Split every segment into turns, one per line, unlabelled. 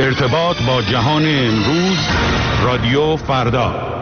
ارتباط با جهان امروز، رادیو فردا.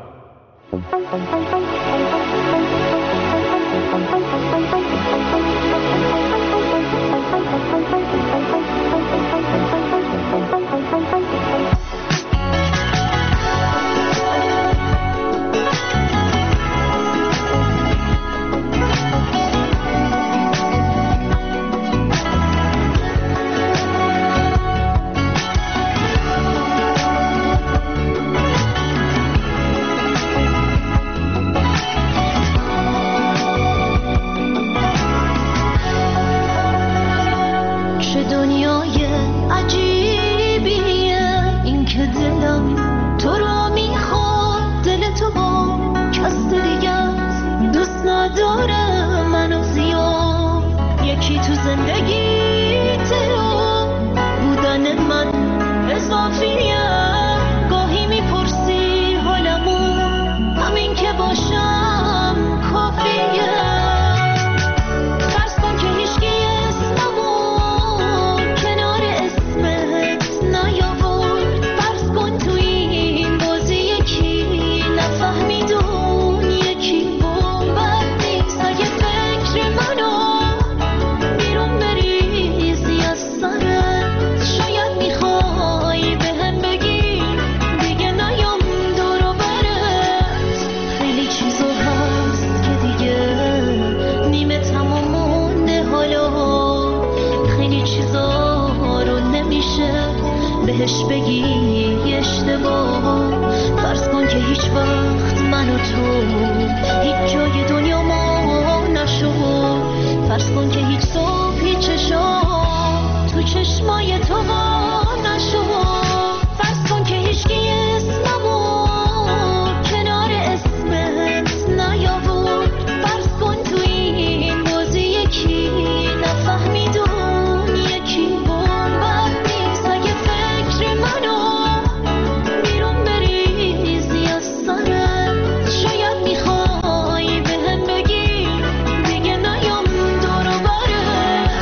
بهش بگی اشتباه، فرض کن که هیچ وقت من و تو هیچ جای دنیا ما نشد، فرض کن که هیچ صبح هیچ چشم تو چشمای تو ما نشد، فرض کن که هیچکی اسممو کنار اسمت نیاورد، فرض کن تو این بازی یکی نفهمید اون یکی بومبد نیست، اگه فکر منو بیرون بریزی از سرت، شاید میخوای بهم بگی دیگه نیام دور و برت.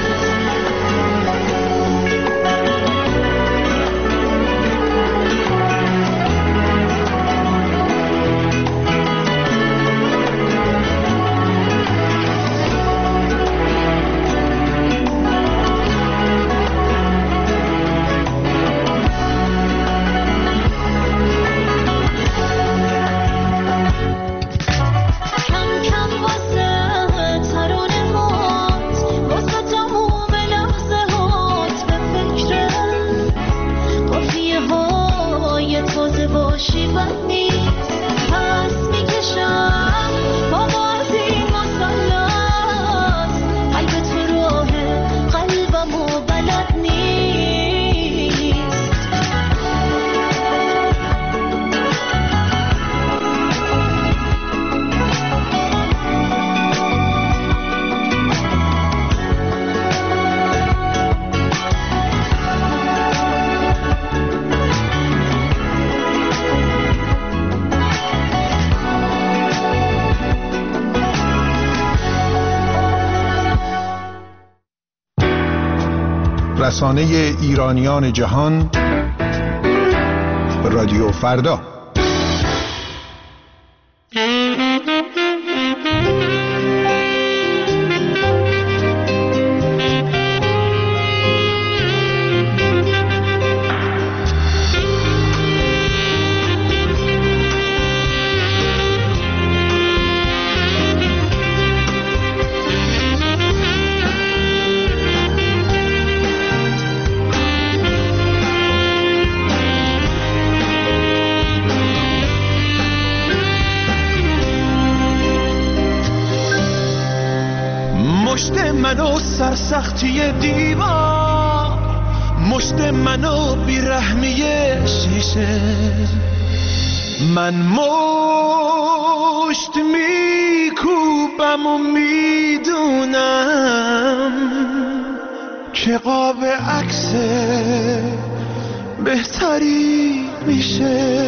کم کم واسه ترانه هات، واسه تموم لحظه هات به فکرت، قافیه های تازه باشی بد نیست، پس میکشم بابا از این مثلث، قلب تو راه قلبم و بلد نیست.
رسانه ایرانیان جهان، رادیو فردا.
مشت منو سرسختی دیوار، مشت منو بیرحمی شیشه، من مشت میکوبم و میدونم که قاب عکس بهتری میشه،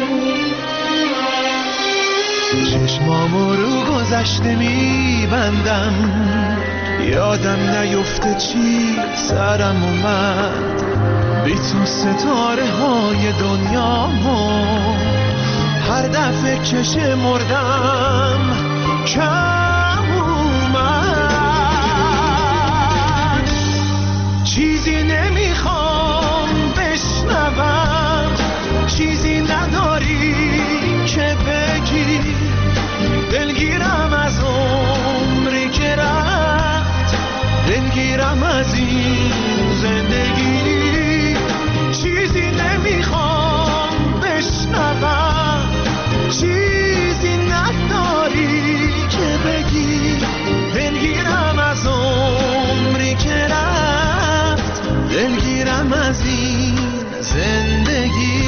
چشمامو رو گذشته میبندم، یادم نیفته چی سرم اومد، ای تو ستاره های دنیا، هر دفعه که شمردم کم اومد. چیزی نمیخوام بشنوم، چیزی نداری که بگی، دلگیرم از عمری که رفت، دلگیرم از این زندگی. چیزی نمیخوام بشنوم، چیزی نداری که بگی، دلگیرم از عمری که رفت، دلگیرم از این زندگی.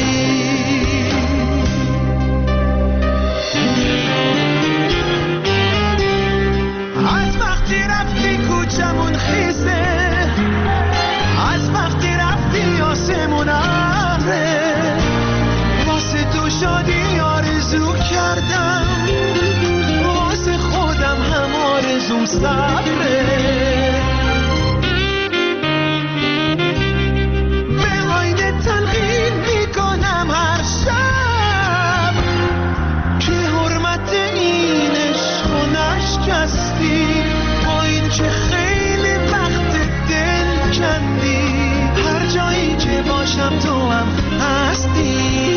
از وقتی رفتی کوچمون خیسه، از وقتی رفتی آسمون ابره، واسه تو شادی آرزو کردم، واسه خودم هم آرزوم صبره. به آینه تلقین میکنم هر شب که حرمت این عشق و نشکستی، با این که خیلی وقت دل کندی، هر جایی که باشم تو هم هستی.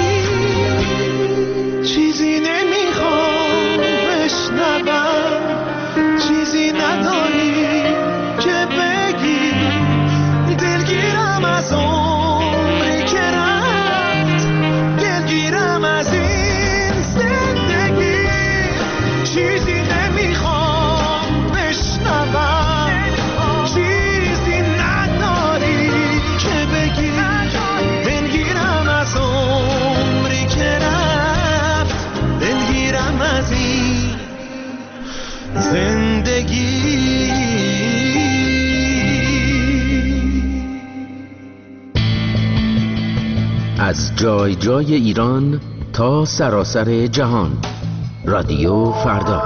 چیزی نمیخوام بشنوم، چیزی نداری که بگی، دلگیرم از عمری که رفت، دلگیرم از این زندگی. چیزی نمیخوام بشنوم، چیزی نداری که بگی، دلگیرم از عمری که رفت، دلگیرم از این زندگی.
از جای جای ایران تا سراسر جهان، رادیو فردا.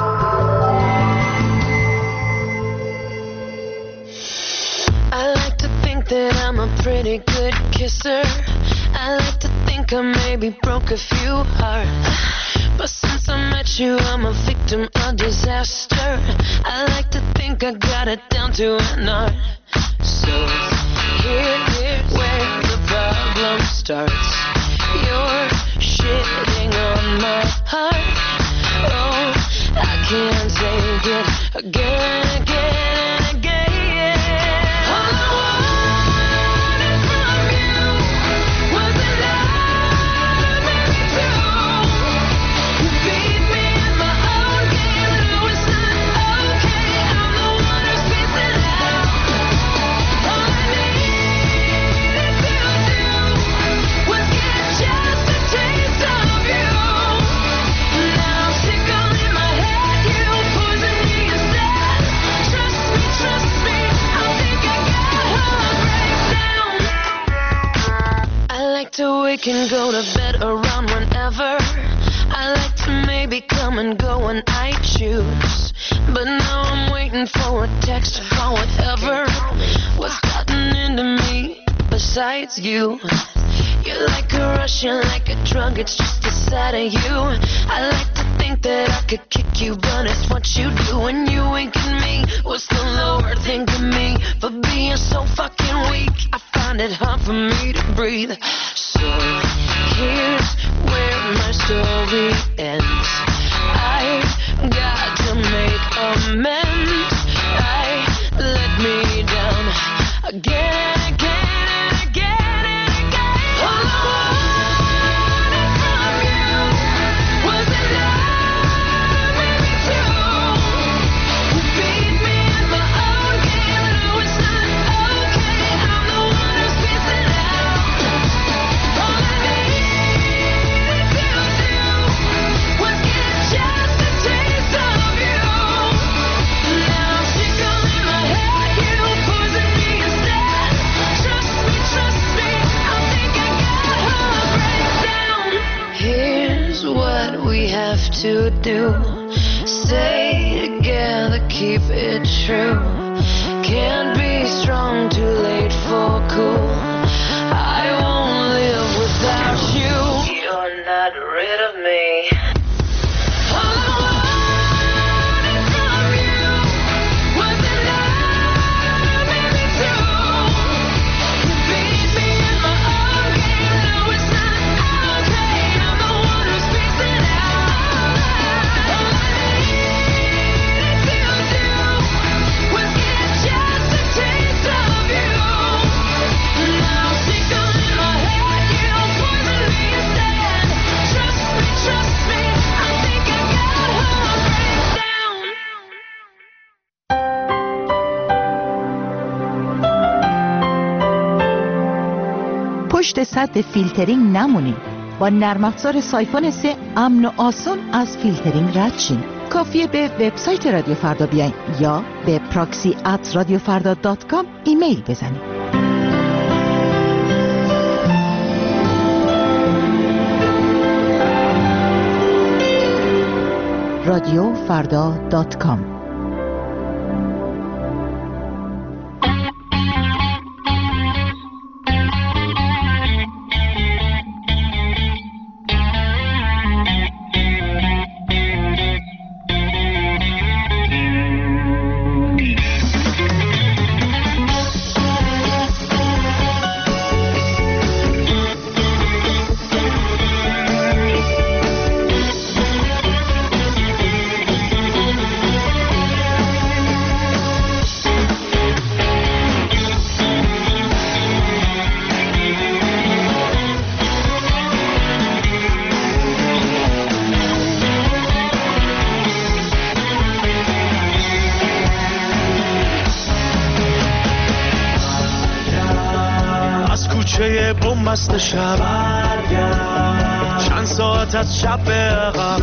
I like to think that I'm a pretty good kisser. I like to think I maybe broke a few hearts, but since I met you I'm a victim of disaster. I like to think I got it down to an art. So here's where the problem starts. You're shitting on my heart. Oh, I can't take it again and again and again. All I wanted from you was the love made me true. You beat me in my own game, no it's not okay. I'm the one who's missing out. All I needed to do was get just a taste of you. Now I'm sick all in my head, you poison me instead. Trust me, I think I got heart breakdown. I like to wake and go to bed around whenever. I like to maybe come and go when I choose, but now I'm waiting for a text or call, whatever. What's gotten into me besides you? You're like a rush, you're like a drug, it's just the sight of you. I like to think that I could kick you, but it's what you do when you wink at me. What's the Lord think of me for being so fucking weak? I find it hard for me to breathe. So here's where my story ends. I got to make amends. I let me down again and again and again and again. All I wanted from you was the love made me true. You beat me in my own game, no it's not okay. I'm the one who's missing out. All I needed to do was get just a taste of you. Now I'm sick all in my head, you poison me instead. Trust me, I think I got heart breakdown. Here's what we have to do. Stay together, keep it true. Can't be strong, too late for cool.
پشت سد فیلترینگ نمونید. با نرم افزار سایفون 3 امن و آسان از فیلترینگ رد شین. کافیه به وبسایت رادیو فردا بیاین یا به proxy@radiofarda.com ایمیل بزنید. radiofarda.com.
مست شب چند ساعت از شب به عقب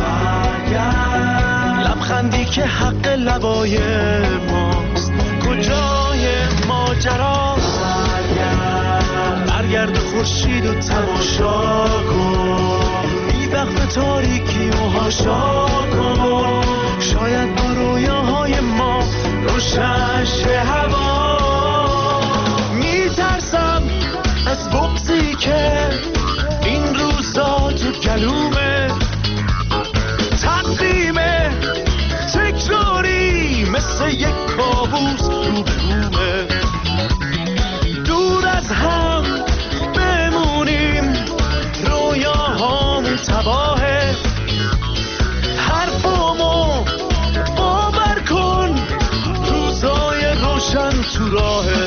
لبخندی که حق لبای ماست کجای ماجراست برگرد خورشید و تماشا کن بی وقت تاریکی و هاشا کن شاید با رویاهای ما روشن شه هوا میترسم از بغضی که این روزا تو گلومه تقدیمه تکراری مثل یک کابوس رو بومه دور از هم بمونیم رویاهامون تباهه حرفامو باور کن روزای روشن تو راهه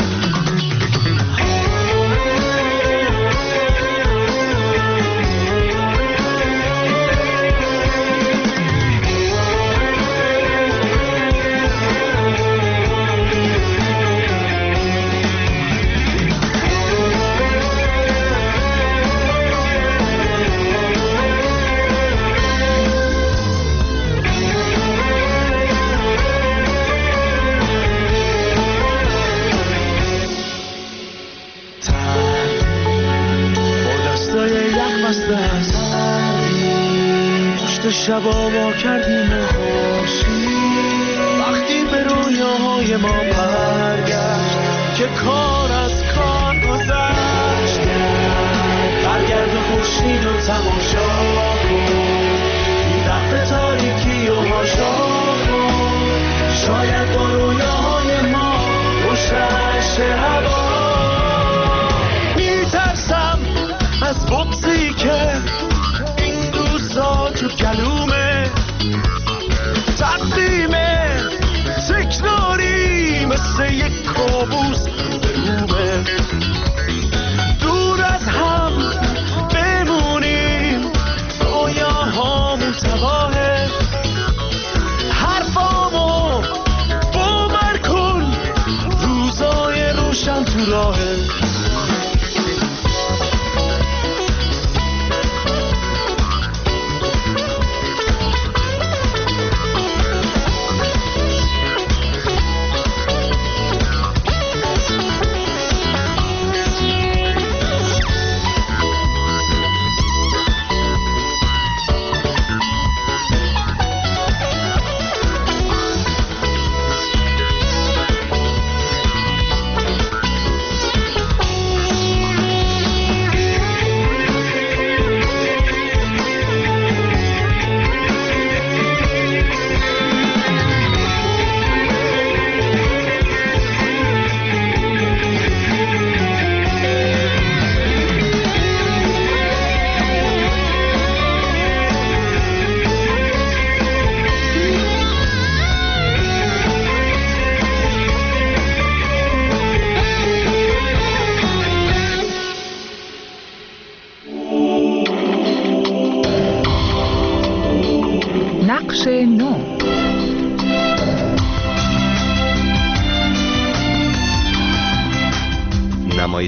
شبا ما کردیم خوشی وقتی به رویاهای ما برگشت که کار از کار گذشت برگرد خورشید و تماشا کن این وقت تاریکی و هاشا کن شاید با رویاهای ما روشن شه هوا میترسم از بغضی که تو کلومه تقدیمه تکراری مثل یک کابوس برومه دور از هم بمونیم رویاهامون تباهه حرفامو باور کن روزای روشن تو راهه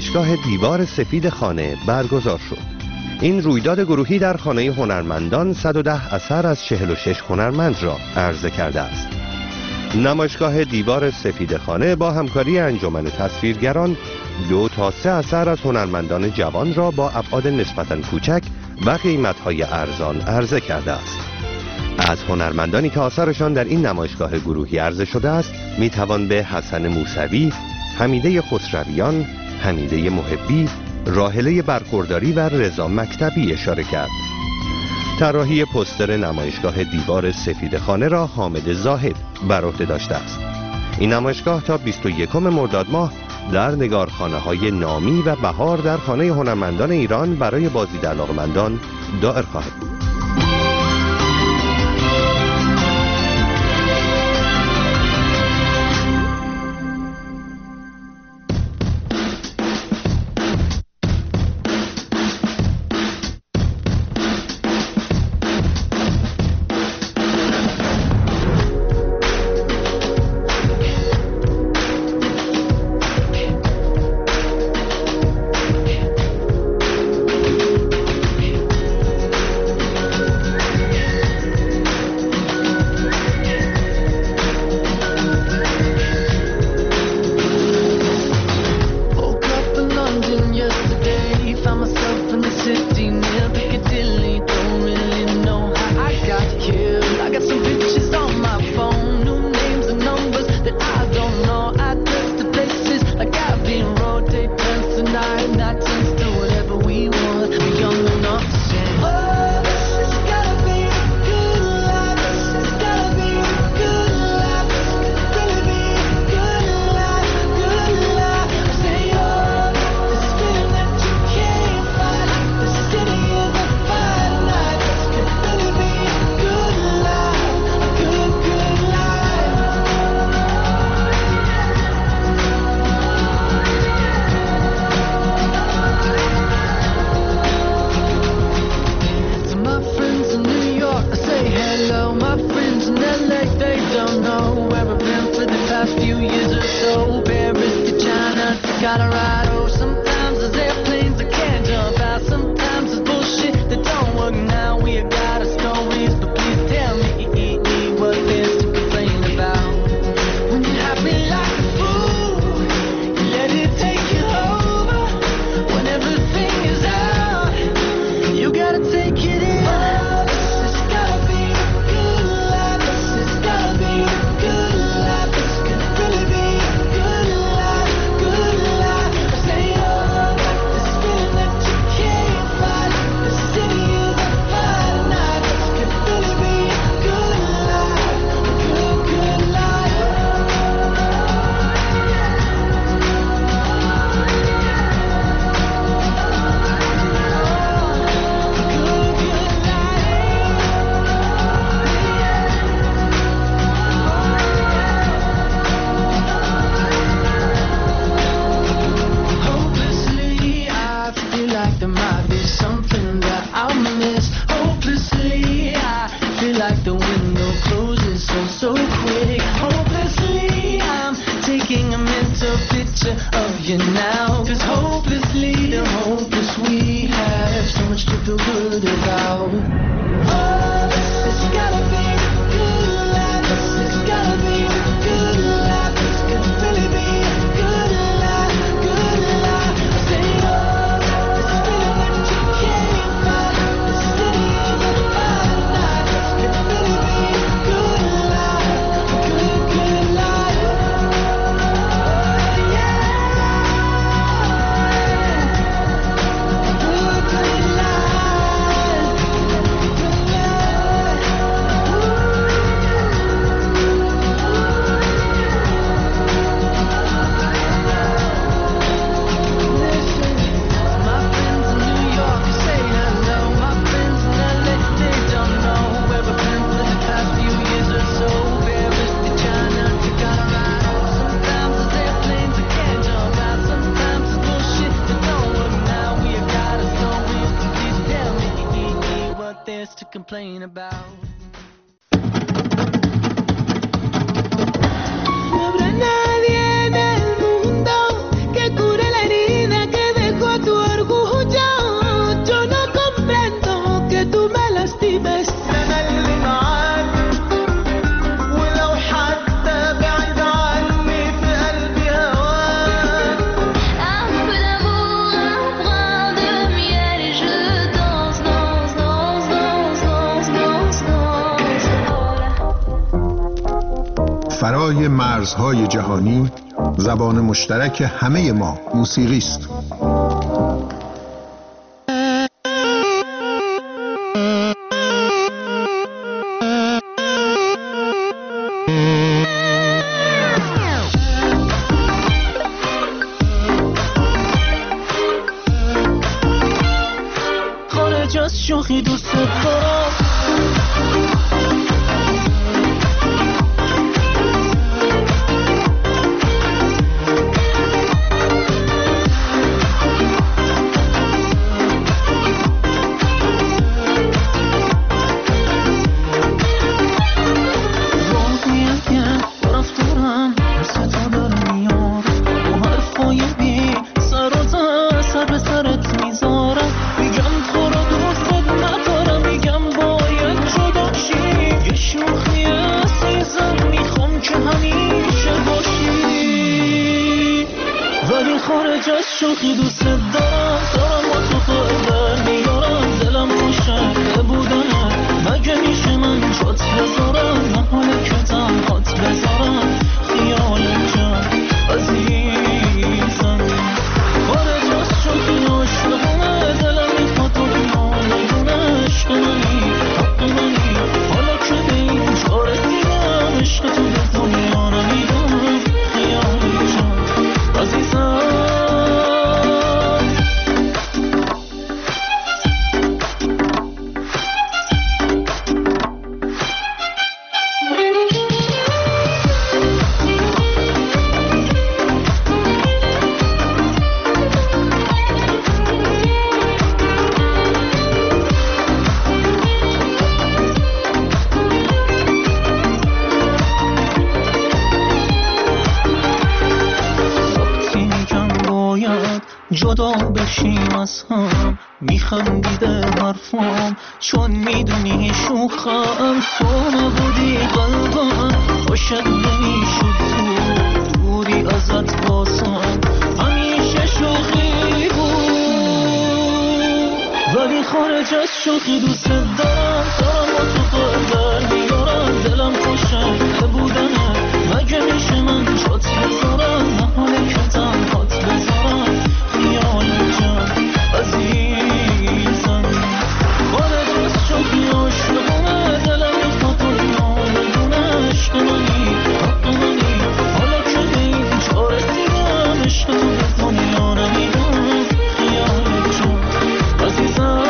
نمایشگاه دیوار سفید خانه برگزار شد. این رویداد گروهی در خانه هنرمندان 110 اثر از 46 هنرمند را عرضه کرده است. نمایشگاه دیوار سفید خانه با همکاری انجمن تصویرگران 2 تا 3 اثر از هنرمندان جوان را با ابعاد نسبتاً کوچک و قیمت‌های ارزان عرضه کرده است. از هنرمندانی که آثارشان در این نمایشگاه گروهی عرضه شده است میتوان به حسن موسوی، حمیده خسرویان، حمیده محبی، راحله برخورداری و رضا مکتبی اشاره کرد. طراحی پوستر نمایشگاه دیوار سفید خانه را حامد زاهد بر عهده داشته است. این نمایشگاه تا 21 مرداد ماه در نگارخانه‌های نامی و بهار در خانه هنرمندان ایران برای بازدید علاقه‌مندان دائر خواهد بود.
complain about.
No habrá nadie en el mundo que cure la herida que
فرای مرزهای جهانی زبان مشترک همه ما موسیقی است.
خارج از شوخی دوست دارم، خارج از شوخی دوست دارم با تو خواهد میارم، دلم خوشه بودنه، مگه میشه من جات بذارم، نه حاله که تنهات بذارم، خیال جان عزیزم. خارج از شوخی عاشقونه، دلم میخواد تو نمیدونه، عشق منی حق منی، حالا که به این جا رسیدم، عشق تو به دنیا نمیدم، خیال جان عزیزم. جدا بشیم از هم، میخندیده حرفام چون میدونی شوخم، تو نبودی قلبم عاشق نمیشد، تو دوری ازت باسم همیشه شوخی بود، ولی خارج از شوخی دوست دارم با تو قلب میارم، دلم خوشه بودنه، مگه میشه من جات بذارم، نه حاله که تنهات بذارم، خیال جان عزیزم. خارج از شوخی عاشقونه، دلم میخواد تو نمیدونه، عشق منی حق منی، حالا که به این جا رسیدم، عشق تو به دنیا نمیدم، خیال جان عزیزم.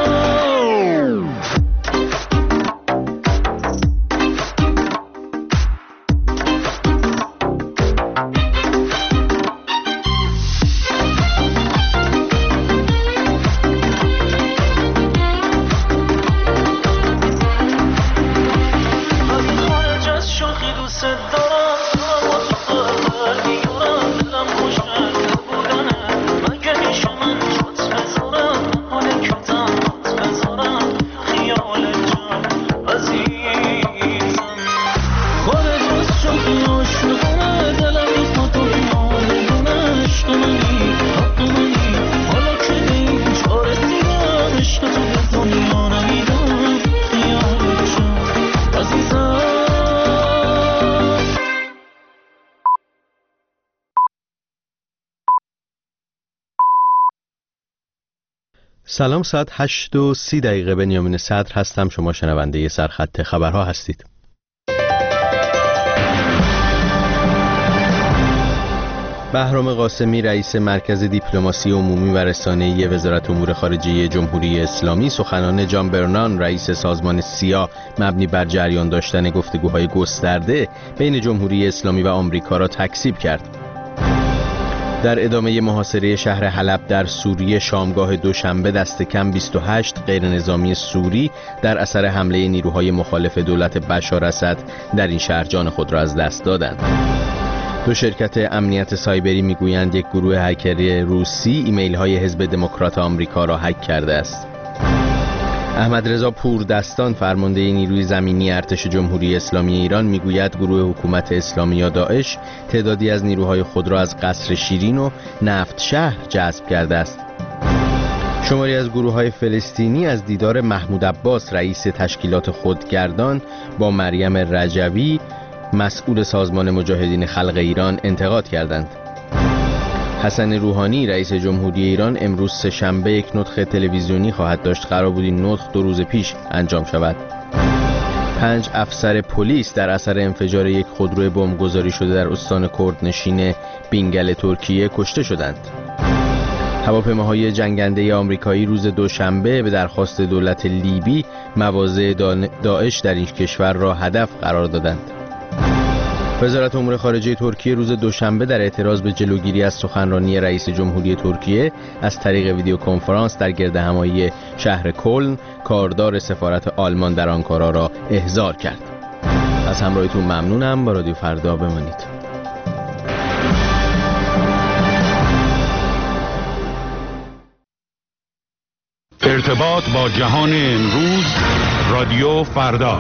سلام، ساعت 8:30 بنیامین صدر هستم. شما شنونده سرخط خبرها هستید. بهرام قاسمی رئیس مرکز دیپلماسی عمومی و رسانه‌ای وزارت امور خارجه جمهوری اسلامی سخنان جان برنان رئیس سازمان سیا مبنی بر جریان داشتن گفتگوهای گسترده بین جمهوری اسلامی و آمریکا را تکذیب کرد. در ادامه محاصره شهر حلب در سوریه شامگاه دوشنبه دست کم 28 غیرنظامی سوری در اثر حمله نیروهای مخالف دولت بشار اسد در این شهر جان خود را از دست دادند. دو شرکت امنیت سایبری میگویند یک گروه هکری روسی ایمیل های حزب دموکرات آمریکا را هک کرده است. احمد رضا پوردستان فرمانده نیروی زمینی ارتش جمهوری اسلامی ایران میگوید گروه حکومت اسلامی یا داعش تعدادی از نیروهای خود را از قصر شیرین و نفت شهر جذب کرده است. شماری از گروه‌های فلسطینی از دیدار محمود عباس رئیس تشکیلات خودگردان با مریم رجوی مسئول سازمان مجاهدین خلق ایران انتقاد کردند. حسن روحانی رئیس جمهوری ایران امروز سه‌شنبه یک نطق تلویزیونی خواهد داشت. قرار بود این نطق 2 روز پیش انجام شود. 5 افسر پلیس در اثر انفجار یک خودروی بمبگذاری شده در استان کردنشین بینگل ترکیه کشته شدند. هواپیماهای جنگنده آمریکایی روز دوشنبه به درخواست دولت لیبی مواضع داعش در این کشور را هدف قرار دادند. وزارت امور خارجه ترکیه روز دوشنبه در اعتراض به جلوگیری از سخنرانی رئیس جمهوری ترکیه از طریق ویدیو کنفرانس در گردهمایی شهر کلن کاردار سفارت آلمان در آنکارا را احضار کرد. از همراهیتون ممنونم. با رادیو فردا بمانید.
ارتباط با جهان امروز، رادیو فردا.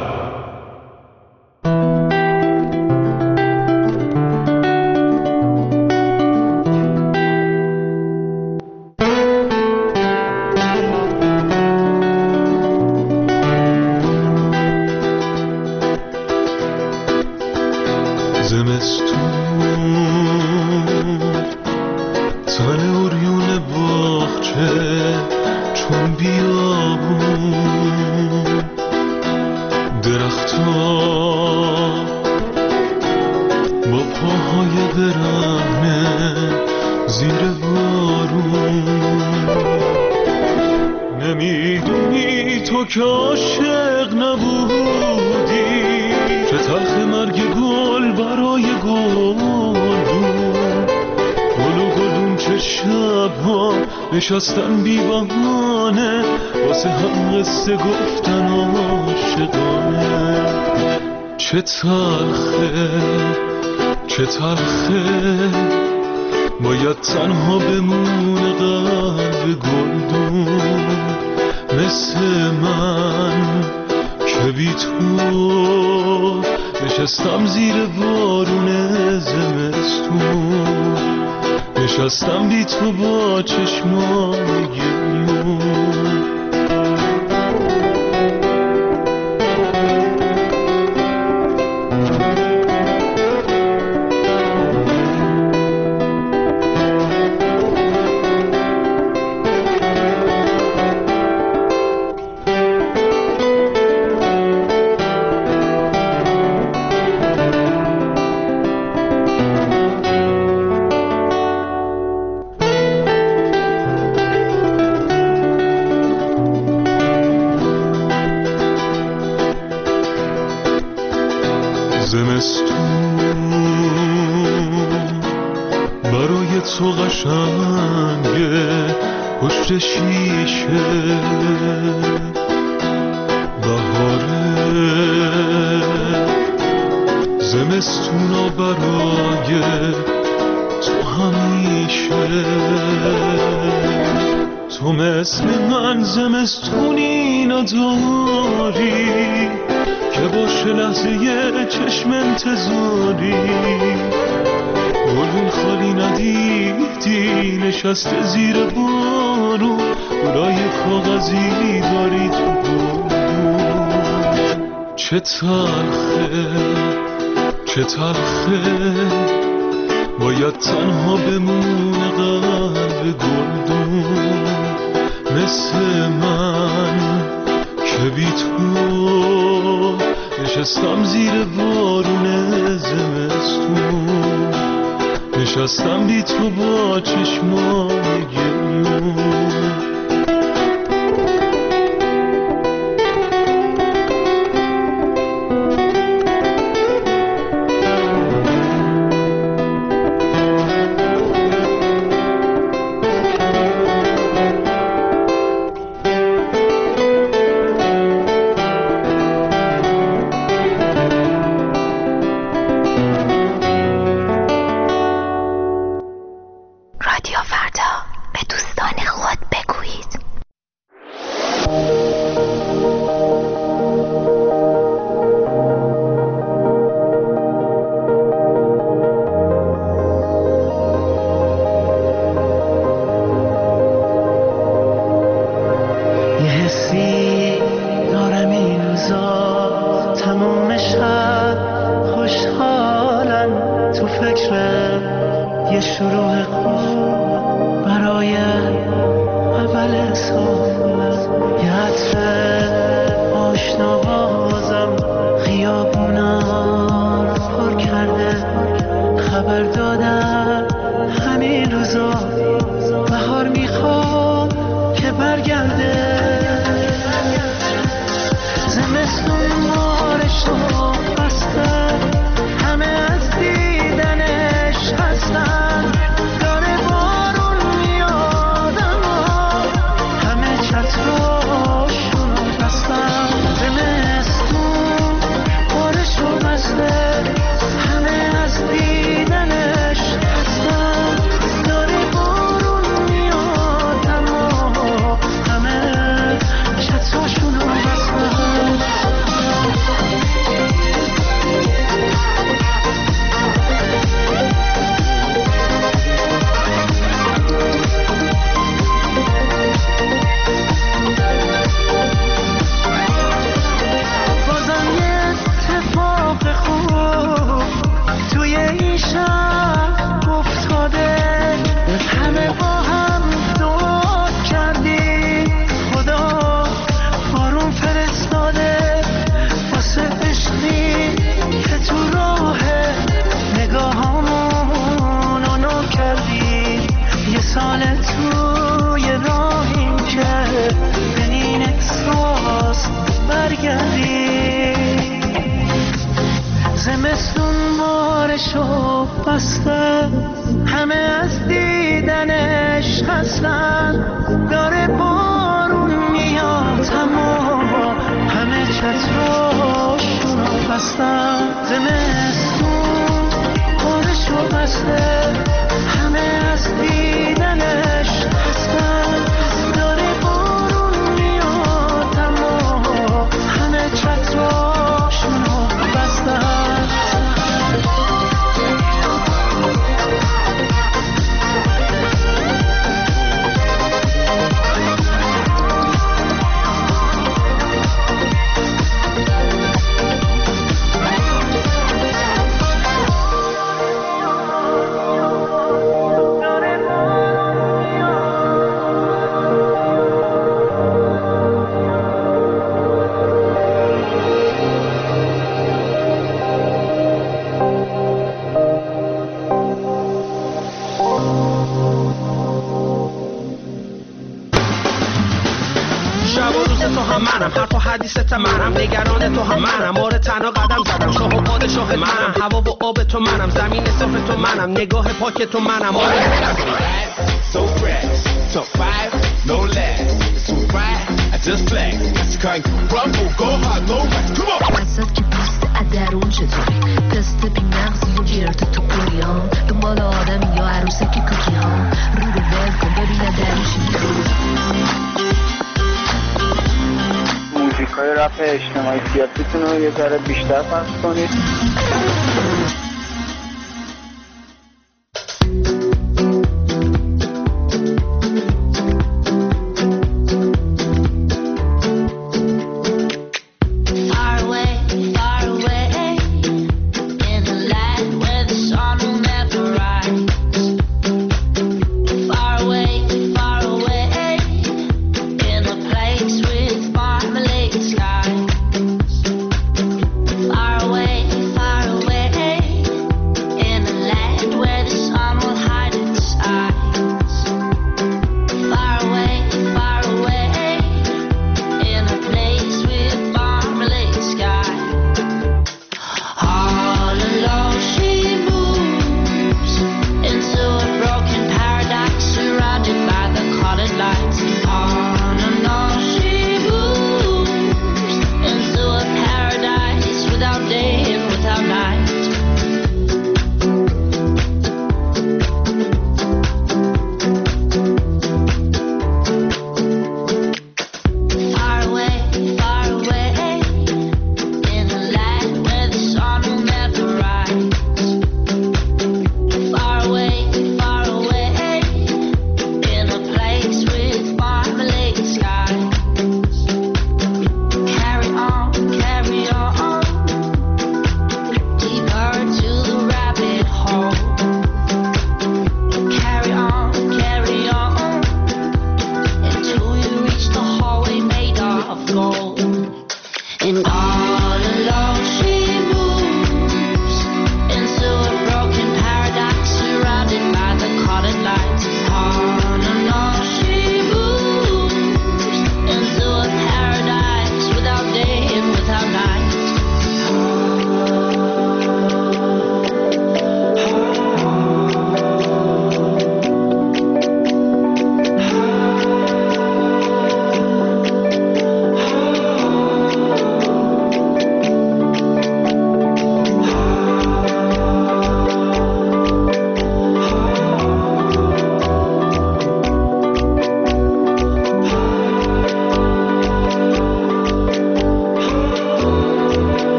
نشستن بی بهانه واسه هم قصه گفتن عاشقانه. چه تلخه چه تلخه باید تنها بمونه قلب گلدون مثل من که بی تو نشستم زیر بارون زمستون. نشستم بی تو با چشمای گریون. برای تو قشنگه پشت شیشه بهاره زمستونا برای تو همیشه. تو مثل من زمستونی نداری که باشه لحظه چشم انتظاری. گلون خالی ندیدی نشسته زیر بارون گلای کاغذی داری تو بارون. چه تلخه چه تلخه باید تنها بمونه قلب گلدون مثل من که بی تو نشستم زیر بارون زمستون. نشستم بی تو با چشمای گریون. تموم شب خوشحال یه شروع خوب برای اول سال، یه عطر آشنا بازم خیابونا رو پر کرده. خبر دادن همین روزا بهار میخواد که برگرده. زمستون بارش رو بسته، همه از دیدنش هستن. داره بارون میاد اما همه چتراشون رو بستن. زمستون بارش رو بسته، همه از دیدنش هستن. داره بارون میاد اما همه چتراشون رو بستن. زمستون بارشو بسته، همه از دیدنش خستن. داره بارون میاد اما همه چتراشونو بستن. زمستون بارشو بسته، همه از دیدنش خستن. داره بارون میاد اما همه چتراشونو بستن.
حدیثت منم، نگران تو هم منم، آره تنها قدم زدم، شاه و پادشاه منم، هوا و آب تو منم، زمین صاف تو منم، نگاه پاک تو منم، آره
so fresh, top 5, no less, too bright, I just flex, that's kind of rumble, go hard, no rest, come on.
وسط که پوست ادرون چطوری، دست بی مغزی و جرت تو پولیان، دنبال آدمی یا عروسک کوکی ها، رو رو ول کن ببینه درش
موزیکای رپ اجتماعی سیاسیتون رو یه ذره بیشتر پخش کنید.
far away.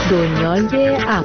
دنیای اپ.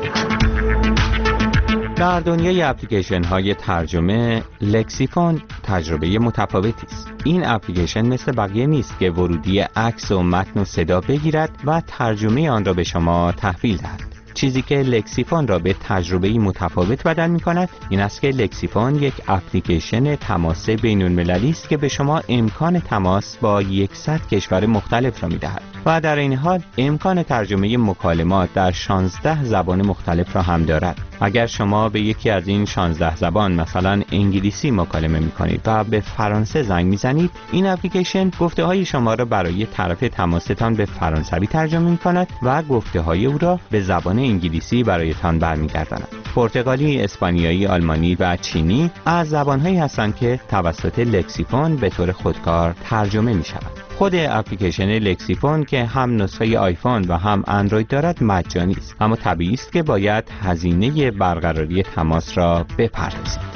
در دنیای اپلیکیشن های ترجمه، لکسیفون تجربه متفاوتی است. این اپلیکیشن مثل بقیه نیست که ورودی عکس و متن و صدا بگیرد و ترجمه آن را به شما تحویل دهد. چیزی که لکسیفون را به تجربه‌ای متفاوت بدل می‌کند این است که لکسیفون یک اپلیکیشن تماس بین‌المللی است که به شما امکان تماس با 100 کشور مختلف را می‌دهد و در این حال امکان ترجمه مکالمات در 16 زبان مختلف را هم دارد. اگر شما به یکی از این 16 زبان مثلا انگلیسی مکالمه می‌کنید و به فرانسه زنگ می‌زنید، این اپلیکیشن گفته‌های شما را برای طرف تماستان به فرانسوی ترجمه می‌کند و گفته‌های او را به زبان انگلیسی برایتان برمیگرداند. پرتغالی، اسپانیایی، آلمانی و چینی از زبان‌هایی هستند که توسط لکسیفون به طور خودکار ترجمه می‌شوند. خود اپلیکیشن لکسیفون که هم نسخه آیفون و هم اندروید دارد مجانی است، اما طبیعی است که باید هزینه برقراری تماس را بپردازید.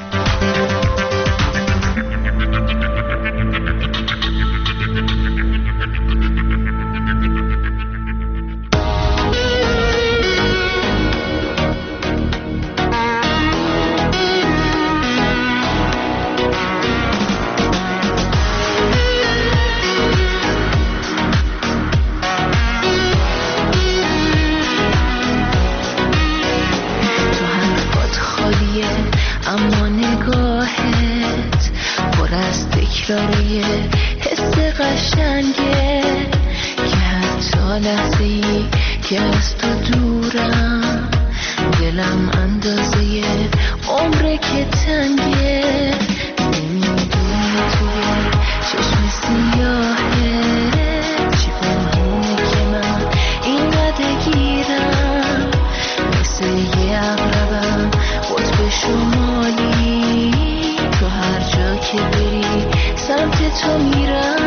حس قشنگه که حتی لحظه‌ای که از تو دورم، دلم اندازه عمره که تنگه. نمیدونی توی چشم سیاهه چی پنهونه که من اینقدر گیرم، مثل یه عقربم قطب شمالی، تو هر جا که بری سمت تو میرم.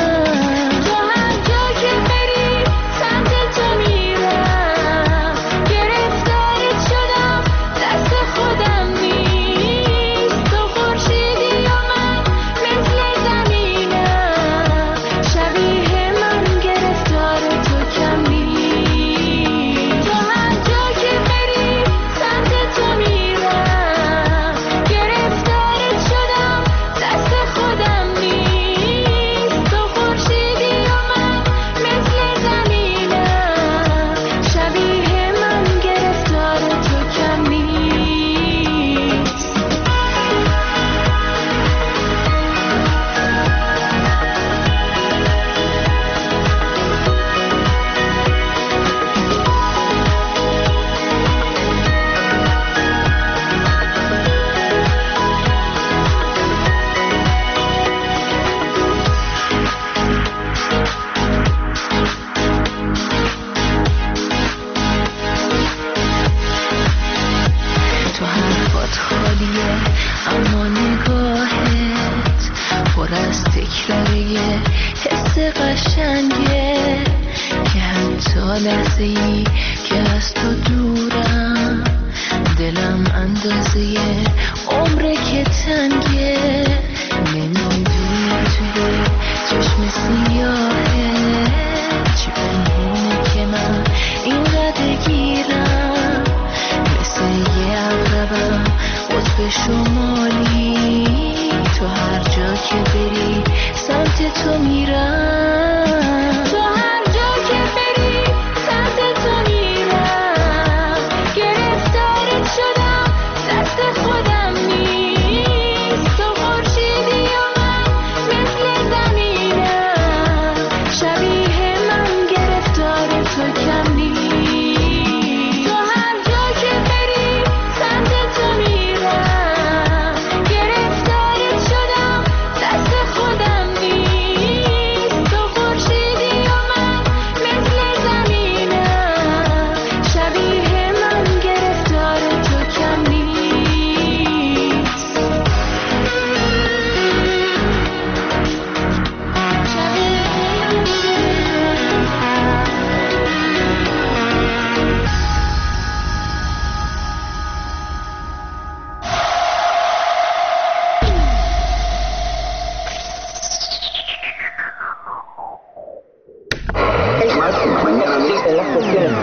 لحظه‌ای که از تو دورم، دلم اندازه عمره که تنگه. نمیدونی توی چشم سیاهه چی پنهونه که من اینقدر گیرم، مثل یه عقربم قطب شمالی، تو هر جا که بری سمت تو میرم.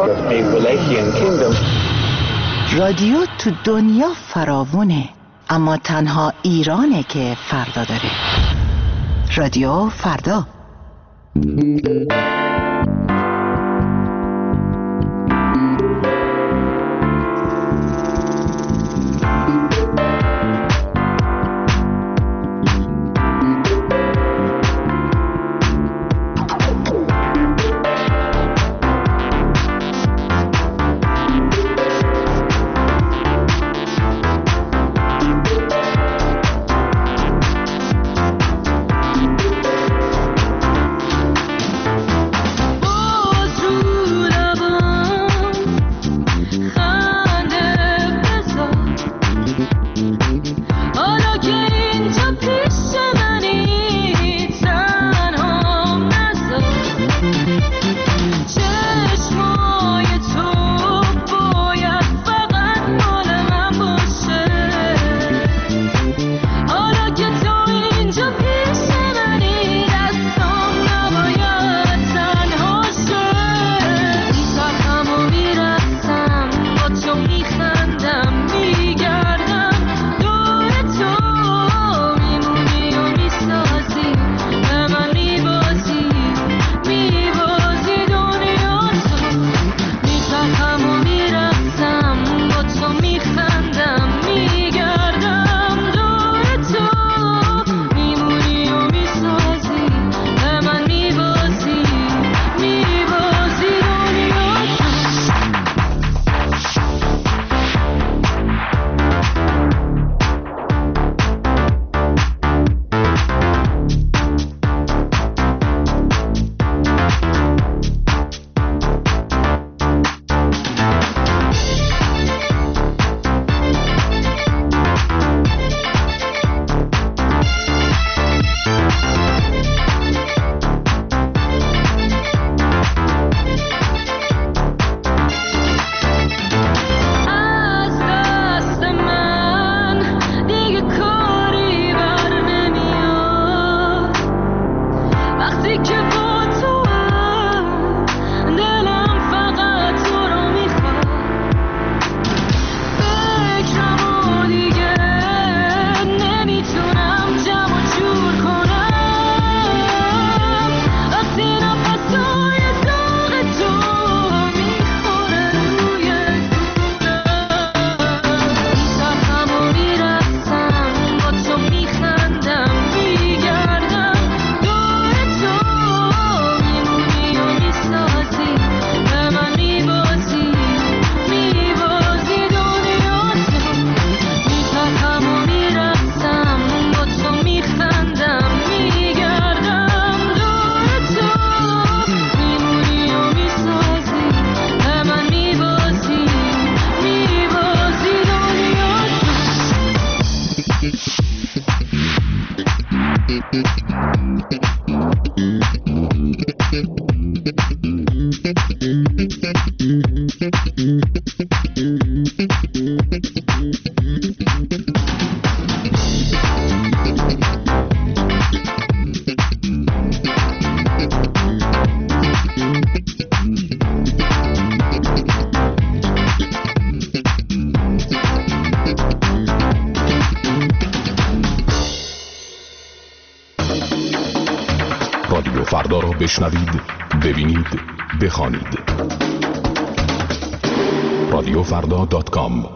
رادیو تو دنیا فراوونه، اما تنها ایرانه که فردا داره. رادیو فردا.
رادیو فردا را بشنوید، ببینید، بخوانید. رادیوفردا.com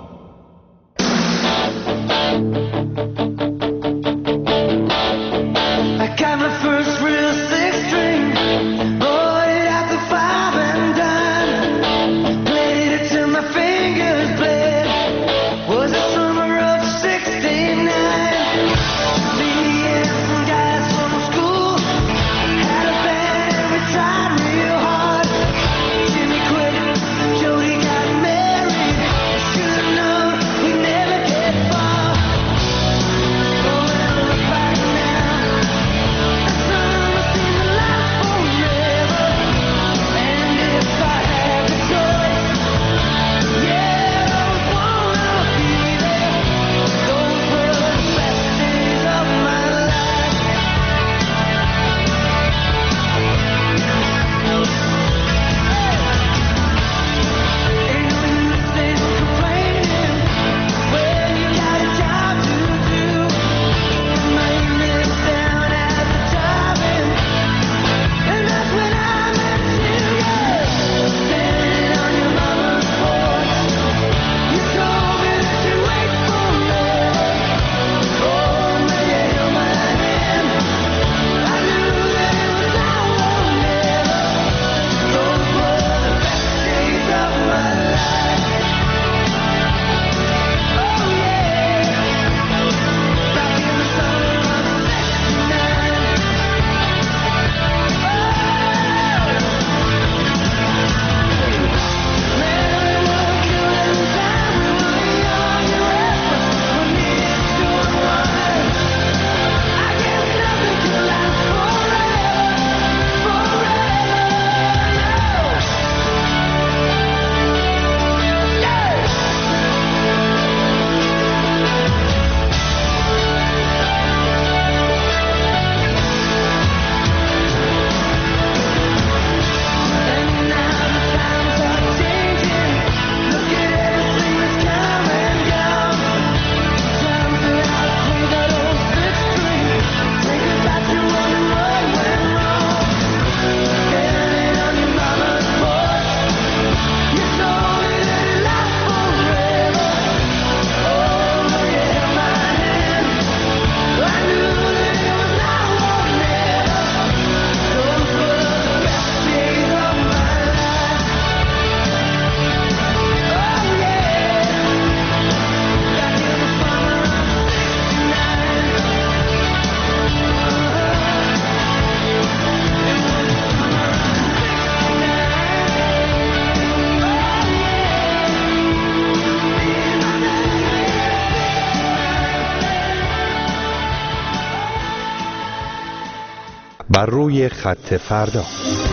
بر روی خط فردا.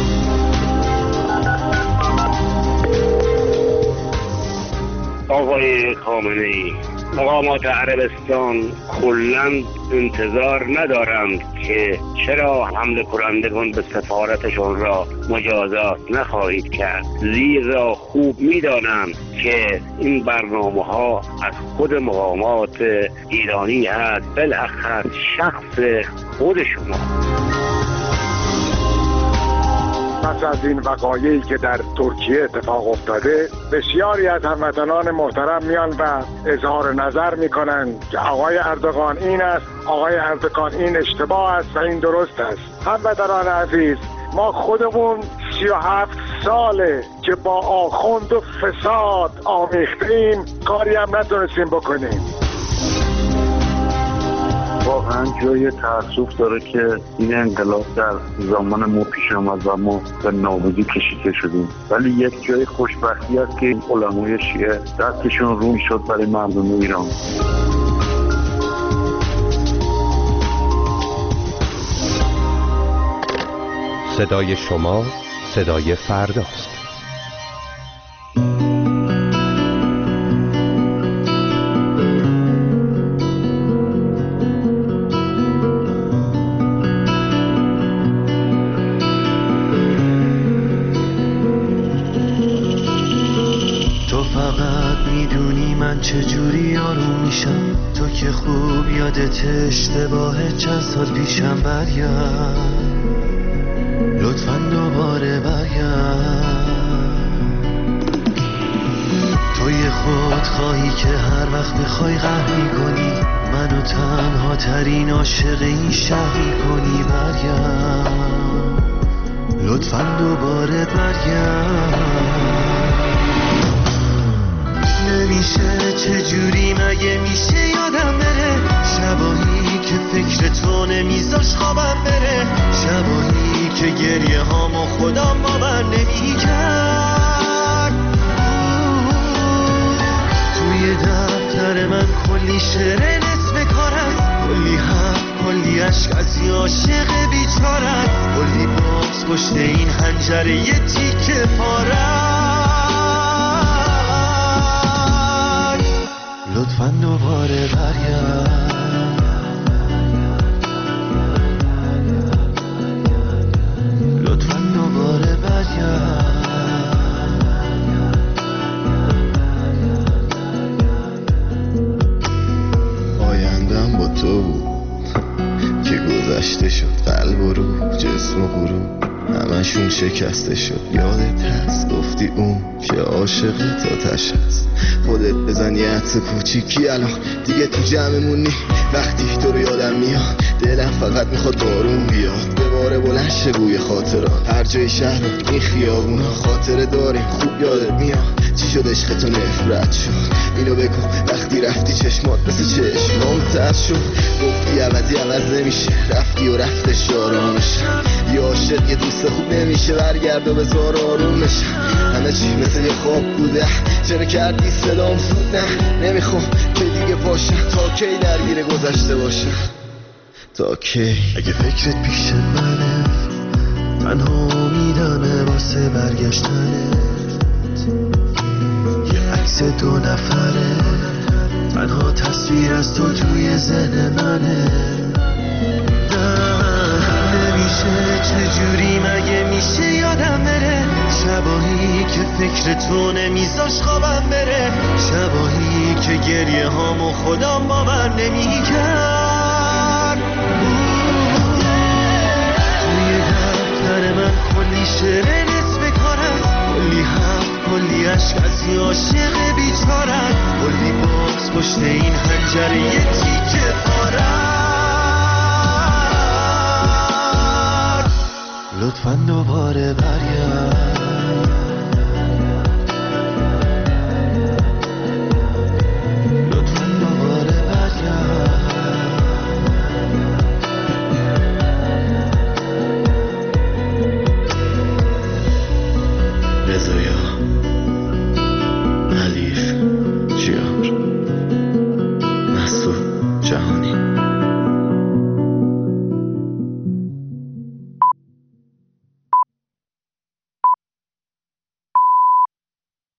آقای خامنه‌ای، مقامات عربستان کلاً انتظار ندارند که چرا حمله کنندگان به سفارتشان را مجازات نخواهید کرد، زیرا خوب می‌دانند که این برنامه‌ها از خود مقامات ایرانی هست، بالاخص شخص خود شما.
پس از این وقایعی که در ترکیه اتفاق افتاده، بسیاری از هموطنان محترم میان و اظهار نظر میکنند که آقای اردوغان این است، آقای اردوغان این اشتباه است و این درست است. هموطنان عزیز، ما خودمون 37 ساله که با آخوند و فساد آمیختیم، کاری هم نتونستیم بکنیم.
واقعا جای تأسف داره که این انقلاب در زمان ما پیش آمد و ما به نابودی کشیده شدیم، ولی یک جای خوشبختی است که این علمای شیعه دستشون رو شد برای مردم ایران.
صدای شما صدای فرداست.
چجوری آروم میشم، تو که خوب یادت اشتباه چند سال پیشم، برگرد لطفاً دوباره برگرد. توی خود خواهی که هر وقت بخوای قهر میکنی، منو تنها ترین عاشق این شهر میکنی، برگرد لطفاً دوباره برگرد. نمیشه چجوری مگه میشه یادم بره، شبایی که فکر تو نمیذاش خوابم بره، شبایی که گریه هامو خودم باور نمیکرد. توی دفتر من کلی شعر نصف کار است، کلی حرف کلی عشق از یه عاشق بیچاره است، کلی باز پشت این حنجره یه تیکه پاره. لطفاً دوباره برگرد، لطفاً دوباره برگرد.
آیندم با تو بود که گذشته شد، قلب و روح جسم و غروب همشون شکسته شد. یادت هست گفتی اون که عاشقی تا تش هست، خودت بزنی حدس کوچیکی الان دیگه تو جمعمونی. وقتی تو رو یادم میاد دلم فقط میخواد بارون بیاد، به باره بلند شه بوی خاطرات، هر جای شهر این خیابونا خاطره داریم خوب یادت میاد. چی شد عشق تو نفرت شد، اینو بگو وقتی رفتی چشمات مثل چشمام تر شد. گفتی عوضی عوض نمیشه، رفتی و رفتش آرامش. یه عاشق یه دوست خوب نمیشه، برگرد و بذار آروم بشه. همه چی مثل یه خواب بوده، چرا کردی صدام زود؟ نه نمیخوام که دیگه باشم، تا کی درگیر گذشته باشم، تا کی؟
اگه فکرت پیش منه، تنها امیدمه واسه برگشتنت. یه عکس دو نفره، تنها تصویر از تو توی ذهن منه. نمیشه چجوری مگه میشه یادم بره، شبایی که فکر تو نمیذاش خوابم بره، شبایی که گریه هامو خودم باور نمیکرد. توی دفتر من کلی شعر نصف کار است، کلی حرف کلی عشق از یه عاشق بیچاره است، کلی باز پشت این حنجره یه تیکه پاره. لطفاً دوباره برگرد،